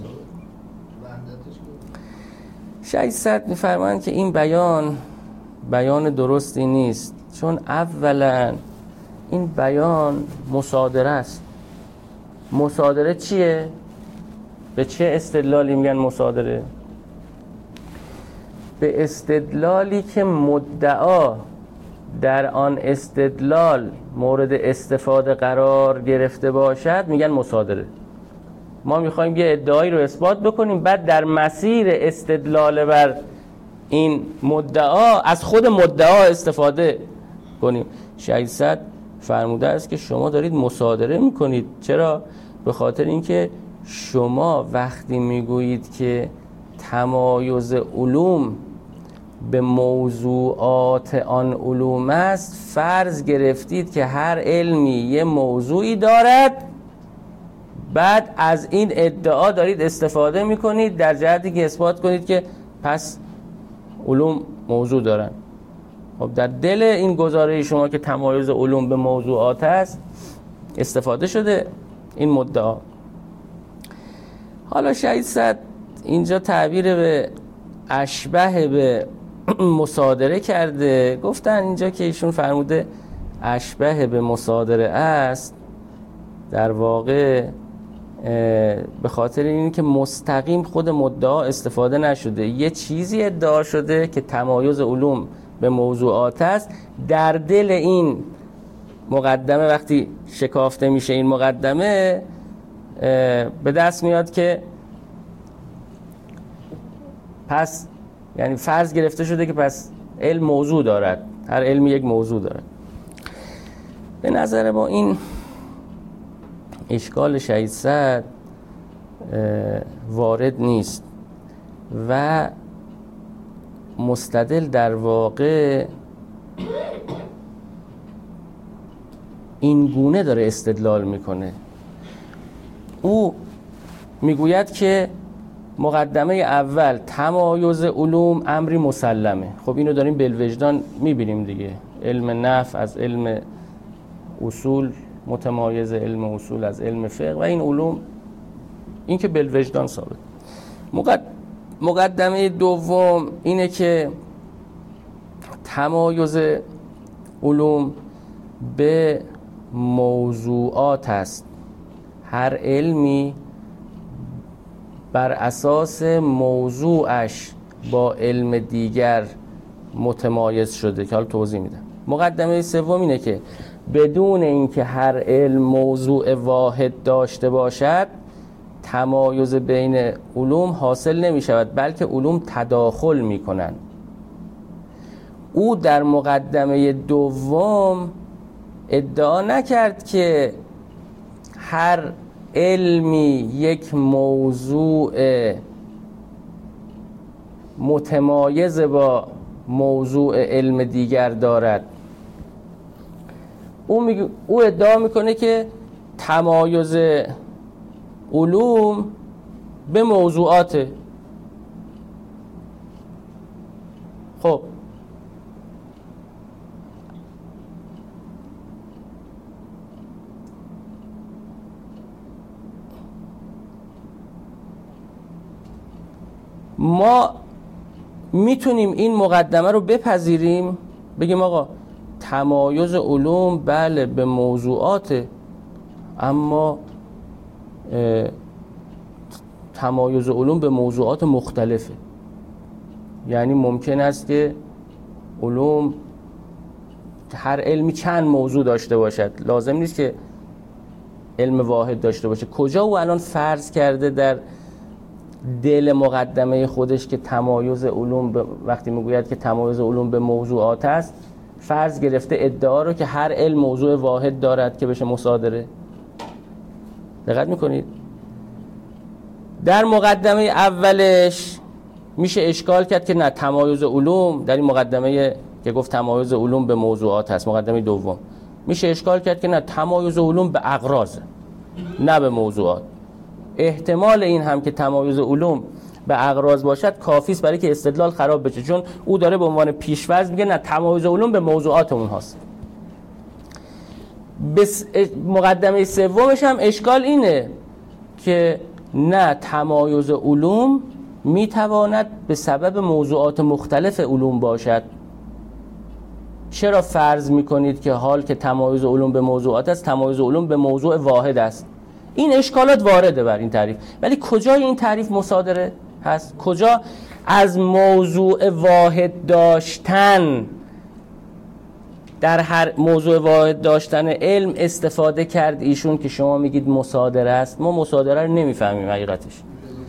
شهید صدر می‌فرمایند که این بیان بیان درستی نیست، چون اولا این بیان مصادره است. مصادره چیه؟ به چه استدلالی میگن مصادره؟ به استدلالی که مدعا در آن استدلال مورد استفاده قرار گرفته باشد میگن مصادره. ما میخوایم یه ادعایی رو اثبات بکنیم، بعد در مسیر استدلال بر این مدعا از خود مدعا استفاده کنیم. شهید صدر فرموده است که شما دارید مصادره میکنید. چرا؟ به خاطر اینکه شما وقتی میگویید که تمایز علوم به موضوعات آن علوم است، فرض گرفتید که هر علمی یه موضوعی دارد، بعد از این ادعا دارید استفاده میکنید در جهتی که اثبات کنید که پس علوم موضوع دارن. خب در دل این گزاره شما که تمایز علوم به موضوعات است استفاده شده این مدعا. حالا شهید صدر اینجا تعبیر به اشبه به مصادره کرده. گفتن اینجا که ایشون فرموده اشبه به مصادره است، در واقع به خاطر این که مستقیم خود مدعا استفاده نشده، یه چیزی ادعا شده که تمایز علوم به موضوعات است. در دل این مقدمه وقتی شکافته میشه این مقدمه به دست میاد که پس یعنی فرض گرفته شده که پس علم موضوع دارد، هر علمی یک موضوع دارد. به نظر ما این اشکال شهید صدر وارد نیست و مستدل در واقع این گونه داره استدلال میکنه. او میگوید که مقدمه اول تمایز علوم امری مسلمه. خب اینو داریم بالوجدان میبینیم دیگه، علم نحو از علم اصول متمایز، علم اصول از علم فقه و این علوم این که بالوجدان ثابت. مقدمه دوم اینه که تمایز علوم به موضوعات است. هر علمی بر اساس موضوعش با علم دیگر متمایز شده که حالا توضیح میدم. مقدمه سوم اینه که بدون اینکه هر علم موضوع واحد داشته باشد تمایز بین علوم حاصل نمی شود، بلکه علوم تداخل می کنند. او در مقدمه دوم ادعا نکرد که هر علمی یک موضوع متمایز با موضوع علم دیگر دارد. او, میگه، او ادعا میکنه که تمایز علوم به موضوعات. خب ما میتونیم این مقدمه رو بپذیریم، بگیم آقا تمایز علوم بله به موضوعات، اما تمایز علوم به موضوعات مختلفه. یعنی ممکن است که علوم هر علمی چند موضوع داشته باشد، لازم نیست که علم واحد داشته باشه. کجا او الان فرض کرده در دل مقدمه خودش که تمایز علوم ب... وقتی میگوید که تمایز علوم به موضوعات است، فرض گرفته ادعا رو که هر علم موضوع واحد دارد که بشه مصادره؟ دقت میکنید؟ در مقدمه اولش میشه اشکال کرد که نه، تمایز علوم در این مقدمه که گفت تمایز علوم به موضوعات هست، مقدمه دوم میشه اشکال کرد که نه، تمایز علوم به اغراض نه به موضوعات. احتمال این هم که تمایز علوم به اغراض باشد کافی است برای که استدلال خراب بشه، چون او داره به عنوان پیش‌فرض میگه نه، تمایز علوم به موضوعات اون هست. بس مقدمه سومش هم اشکال اینه که نه تمایز علوم میتواند به سبب موضوعات مختلف علوم باشد. چرا فرض میکنید که حال که تمایز علوم به موضوعات است، تمایز علوم به موضوع واحد است؟ این اشکالات وارده بر این تعریف، ولی کجای این تعریف مصادره هست؟ کجا از موضوع واحد داشتن در هر موضوع واحد داشتن علم استفاده کرد ایشون که شما میگید مصادره است؟ ما مصادره رو نمیفهمیم حقیقتش.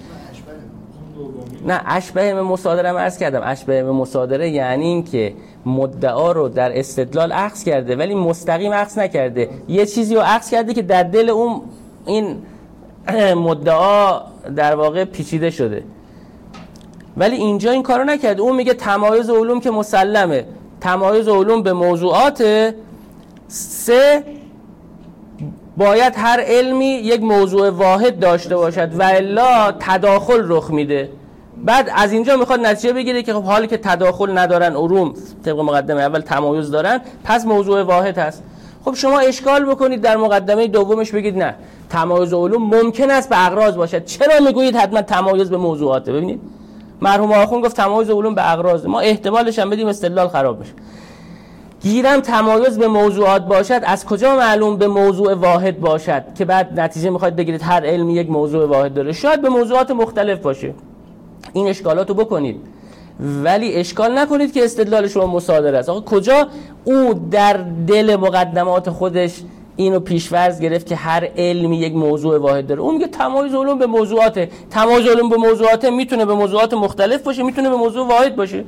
نه اشبه به مصادره عرض کردم. اشبه به مصادره یعنی این که مدعا رو در استدلال اخذ کرده ولی مستقیم اخذ نکرده، یه چیزی رو اخذ کرده که در دل اون این مدعا در واقع پیچیده شده، ولی اینجا این کارو نکرده. اون میگه تمایز علوم که مسلمه، تمایز علوم به موضوعات سه باید هر علمی یک موضوع واحد داشته باشد و الا تداخل رخ میده. بعد از اینجا میخواد نتیجه بگیره که خب حالی که تداخل ندارن علوم طبق مقدمه اول تمایز دارن پس موضوع واحد هست. خب شما اشکال بکنید در مقدمه دومش بگید نه تمایز علوم ممکن است به اغراض باشد. چرا میگویید حتما تمایز به موضوعاته؟ ببینید مرحوم آخوند گفت تمایز علوم به اغراض، ما احتمالش هم بدیم استدلال خراب بشه. گیرم تمایز به موضوعات باشد، از کجا معلوم به موضوع واحد باشد که بعد نتیجه میخواید بگیرید هر علمی یک موضوع واحد داره؟ شاید به موضوعات مختلف باشه. این اشکالاتو بکنید ولی اشکال نکنید که استدلال شما مصادره است. آقا کجا او در دل مقدمات خودش اینو پیش‌فرض گرفت که هر علمی یک موضوع واحد داره؟ اون میگه تمایز علوم به موضوعاته. تمایز علوم به موضوعاته میتونه به موضوعات مختلف باشه، میتونه به موضوع واحد باشه.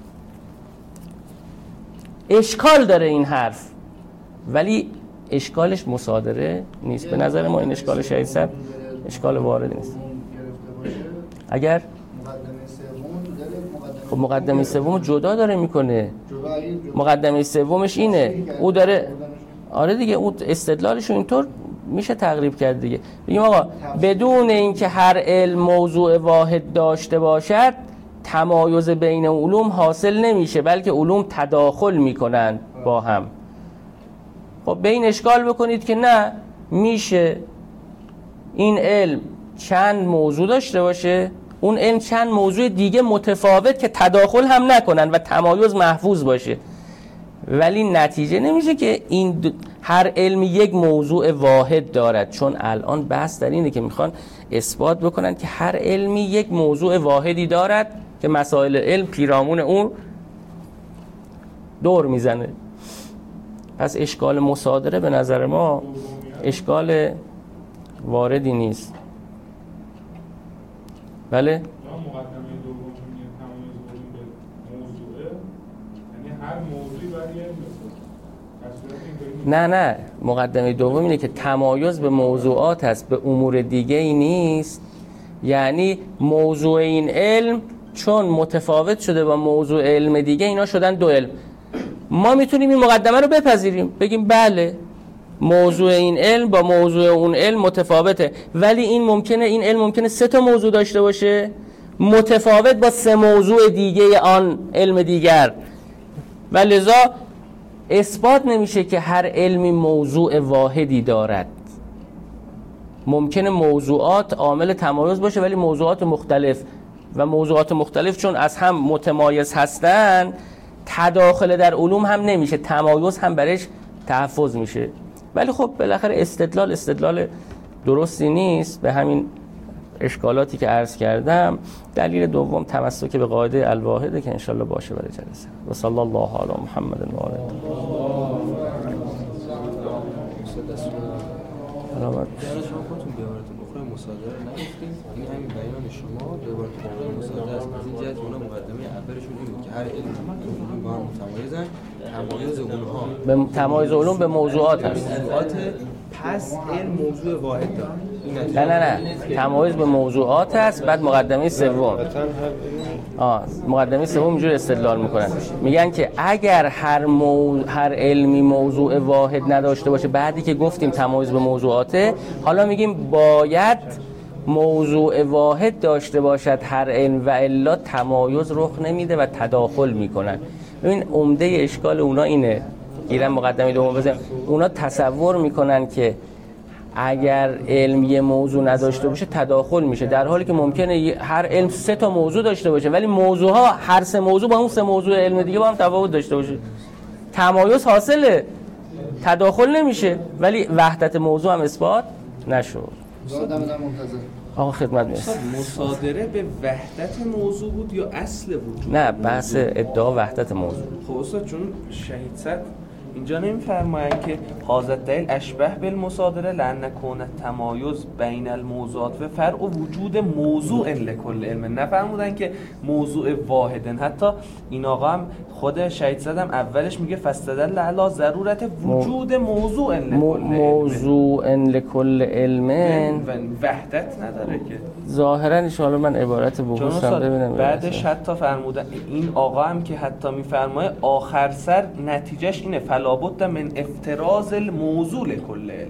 اشکال داره این حرف ولی اشکالش مصادره نیست. به نظر ما این اشکال شایسته اشکال وارد نیست. اگر خب مقدمه سوم جدا داره میکنه. مقدمه سومش اینه او داره آره دیگه اون استدلالش رو اینطور میشه تقریب کرد دیگه. بگیم آقا بدون اینکه هر علم موضوع واحد داشته باشد تمایز بین علوم حاصل نمیشه بلکه علوم تداخل میکنن با هم. خب به این اشکال بکنید که نه میشه این علم چند موضوع داشته باشه، اون علم چند موضوع دیگه متفاوت که تداخل هم نکنن و تمایز محفوظ باشه، ولی نتیجه نمیشه که این هر علمی یک موضوع واحد دارد. چون الان بحث در اینه که میخوان اثبات بکنن که هر علمی یک موضوع واحدی دارد که مسائل علم پیرامون اون دور میزنه. پس اشکال مصادره به نظر ما اشکال واردی نیست. بله؟ مقدمه دوم میگه تمایز علوم به موضوعه، یعنی هر موضوعی برای علم بسازه. نه نه مقدمه دوم اینه که تمایز به موضوعات هست، به امور دیگه ای نیست. یعنی موضوع این علم چون متفاوت شده با موضوع علم دیگه اینا شدن دو علم. ما میتونیم این مقدمه رو بپذیریم بگیم بله موضوع این علم با موضوع اون علم متفاوته، ولی این ممکنه این علم ممکنه سه تا موضوع داشته باشه متفاوت با سه موضوع دیگه آن علم دیگر و لذا اثبات نمیشه که هر علمی موضوع واحدی دارد. ممکنه موضوعات عامل تمایز باشه ولی موضوعات مختلف، و موضوعات مختلف چون از هم متمایز هستن تداخل در علوم هم نمیشه، تمایز هم برش تحفظ میشه. ولی خب بالاخره استدلال استدلال درستی نیست. به همین اشکالاتی که عرض کردم. دلیل دوم تمسک به قاعده الواحده که انشالله باشه برای جلسه. و صلی الله علی محمد و آله سلامت. شما خودتون به عبارت اخرى مصادره نگفتید، این همین بیان شما به عبارت اخرى مصادره است. از این جهت اونا مقدمه اولشون این بود که هر علم با هم متمایزن، تمایز اونها به تمایز علوم به موضوعات هست. موضوعات پس علم موضوع واحد داره. نه نه نه تمایز به موضوعات هست. بعد مقدمه سوم آه مقدمه سوم اینجوری استدلال میکنن، میگن که اگر هر مو... هر علمی موضوع واحد نداشته باشه، بعدی که گفتیم تمایز به موضوعاته، حالا میگیم باید موضوع واحد داشته باشد هر علم و الا تمایز رخ نمیده و تداخل میکنن. ببین عمده اشکال اونا اینه گیرن مقدمه دوم بزنیم، اونا تصور میکنن که اگر علم یه موضوع نداشته باشه تداخل میشه، در حالی که ممکنه هر علم سه تا موضوع داشته باشه ولی موضوعها هر سه موضوع با اون سه موضوع علم دیگه با هم تفاوت داشته باشه، تمایز حاصله، تداخل نمیشه ولی وحدت موضوع هم اثبات نشد. آقا خدمت میرسه. مصادره به وحدت موضوع بود یا اصل وجود؟ نه، بحث ادعا وحدت موضوع. خب استاد چون شهید صد اینجا نمیفرمایند که هذا دلیل اشبه بالمصادره لان کون تمایز بین الموضوعات و فرع و وجود موضوع لکل علم، نفرمودن که موضوع واحدن. حتی این آقا هم خود شهید صد هم اولش میگه فاستدل علی ضرورت وجود موضوع لکل مو موضوع لکل علم وحدت نداره که ظاهرا ان شاء الله من عبارت بحثم ببینم. بعدش حتی فرمودن این آقا هم که حتی میفرمایه آخر سر نتیجهش اینه فلا بد من افتراض الموضوع لکل علم.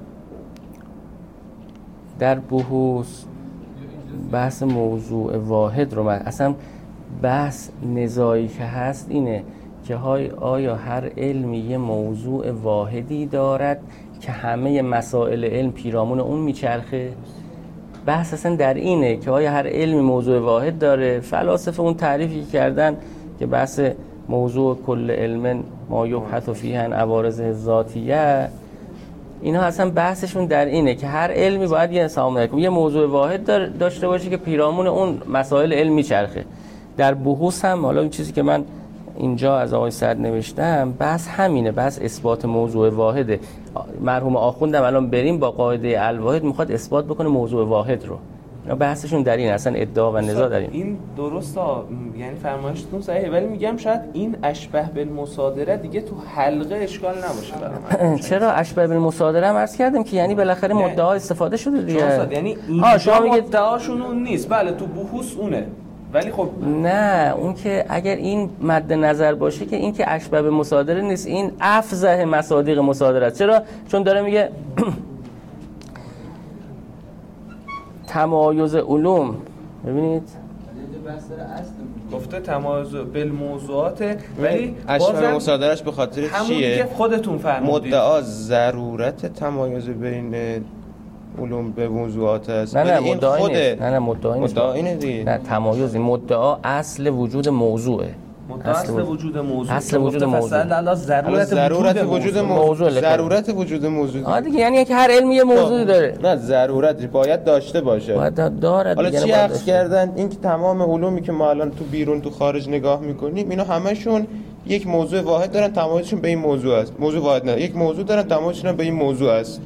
در بحوث بحث موضوع واحد رو من اصلا بحث نزاعی که هست اینه که های آیا هر علمی یه موضوع واحدی دارد که همه مسائل علم پیرامون اون میچرخه؟ بحث اصلا در اینه که آیا هر علمی موضوع واحد داره. فلاسفه اون تعریفی کردن که بحث موضوع کل علم ما یبحث فیه عن عوارض ذاتیه، اینا اصلا بحثشون در اینه که هر علمی باید یه انسان یه موضوع واحد داشته باشه که پیرامون اون مسائل علم میچرخه. در بحوث هم حالا این چیزی که من اینجا از آقای سعد نوشتم بحث همینه، بحث اثبات موضوع واحده. مرحوم آخوندم الان بریم با قاعده الواحد میخواد اثبات بکنه موضوع واحد رو. بحثشون در این اصلا ادعا و نزاع در این. این درسته، یعنی فرمایشتون صحیحه، ولی میگم شاید این اشبه بالمصادره دیگه تو حلقه اشکال نباشه برام. چرا اشبه بالمصادره هم عرض کردم که یعنی بالاخره مدعا استفاده شده دیگه. یعنی این شما مدعاشون اون نیست، بله تو بحوث اونه، ولی خب نه، اون که اگر این مد نظر باشه که این که اشبه بالمصادره نیست، این افضح مصادیق مصادره است. چرا؟ چون داره میگه تمایز علوم، ببینید گفته تمایز بالموضوعات، ولی اشبه مصادرهش به خاطر چیه؟ که خودتون فرمودید مدعا ضرورت تمایز بین علوم به موضوعات است. نه نه مدعا نیست. نه نه مدعا نیست. مدعا اینه دیگه. نه تمایز، مدعا اصل وجود موضوعه. اصل وجود موضوع، اصل وجود موضوع، ضرورت ضرورت وجود موضوع، ضرورت وجود موضوع. آ دیگه یعنی که هر علمی یه موضوعی داره. نه ضرورت باید داشته باشه. باید داره. حالا چی عکس کردن این که تمام علومی که ما الان تو بیرون تو خارج نگاه میکنیم اینا همشون یک موضوع واحد دارن، تمایزشون به این موضوع است. موضوع واحد نه، یک موضوع دارن، تمایزشون به این موضوع است.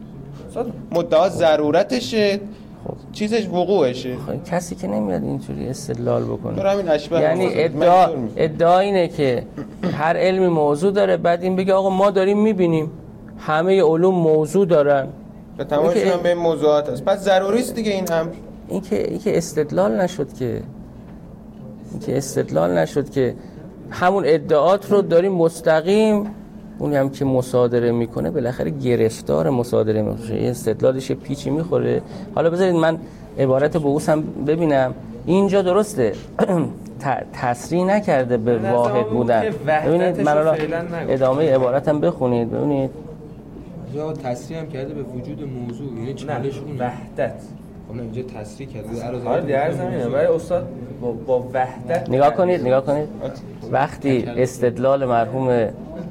مدعا ضرورتشه، چیزش وقوعشه. خب کسی که نمیاد اینجوری استدلال بکنه. همین اشبه یعنی ادعا ادعا اینه که هر علمی موضوع داره، بعد این بگه آقا ما داریم میبینیم همه علوم موضوع دارن و تمامشون هم به این موضوعات است، پس ضروری است دیگه این هم. این که این که استدلال نشد که این که استدلال نشد که همون ادعات رو داریم مستقیم، اونی هم که مصادره میکنه بالاخره گرفتار مصادره میشه، این استدلالش پیچی میخوره. حالا بذارید من عبارت بحوث هم ببینم. اینجا درسته تصریح نکرده به واحد بودن. ببینید من الان ادامه عبارتم بخونید ببینید. اینجا تصریح هم کرده به وجود موضوع، یعنی چالش اون وحدت. خب اینجا تصریح کرده عرض آره در زمینه، ولی استاد با, با وحدت نگاه کنید نگاه کنید وقتی استدلال مرحوم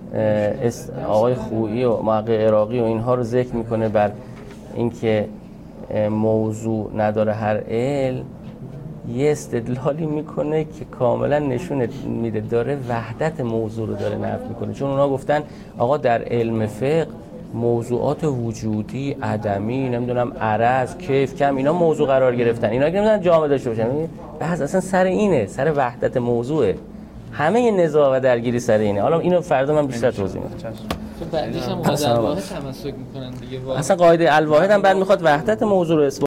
آقای خویی و محقق عراقی و اینها رو ذکر میکنه بر اینکه موضوع نداره هر علم، یه استدلالی میکنه که کاملا نشون میده داره وحدت موضوع رو داره نفی میکنه. چون اونا گفتن آقا در علم فقه موضوعات وجودی، عدمی، نمیدونم عرض، کیف، کم، اینا موضوع قرار گرفتن، اینا که نمیدونن جامعه داشته باشن. بحث اصلا سر اینه، سر وحدت موضوعه. همه نزاع و درگیری سر اینه. حالا اینو فردا من بیشتر توضیح میدم. تو بعدش هم قاعده الواحد تمسک میکنن دیگه. اصلا قاعده الواحد هم بعد میخواد وحدت موضوع رو